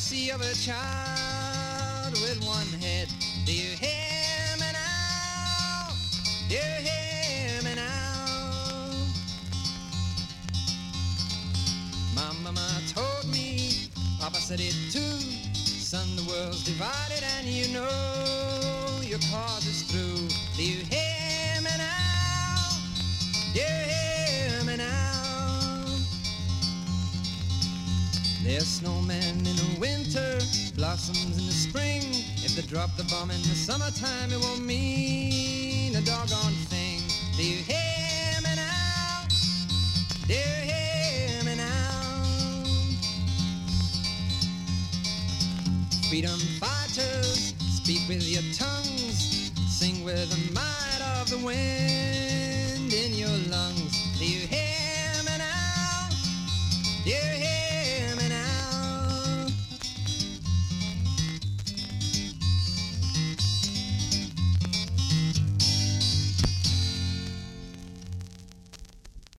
mercy of a child with one head. Do you hear me now? Do you hear me now? My mama told me, Papa said it too. Son, the world's divided and you know your cause is through. Do you hear me now? Do you hear me now? There's snowmen in the winter, blossoms in the spring. If they drop the bomb in the summertime, it won't mean a doggone thing. Do you hear me now? Do you hear me now? Freedom fighters, speak with your tongues, sing with the might of the wind in your lungs. Do you hear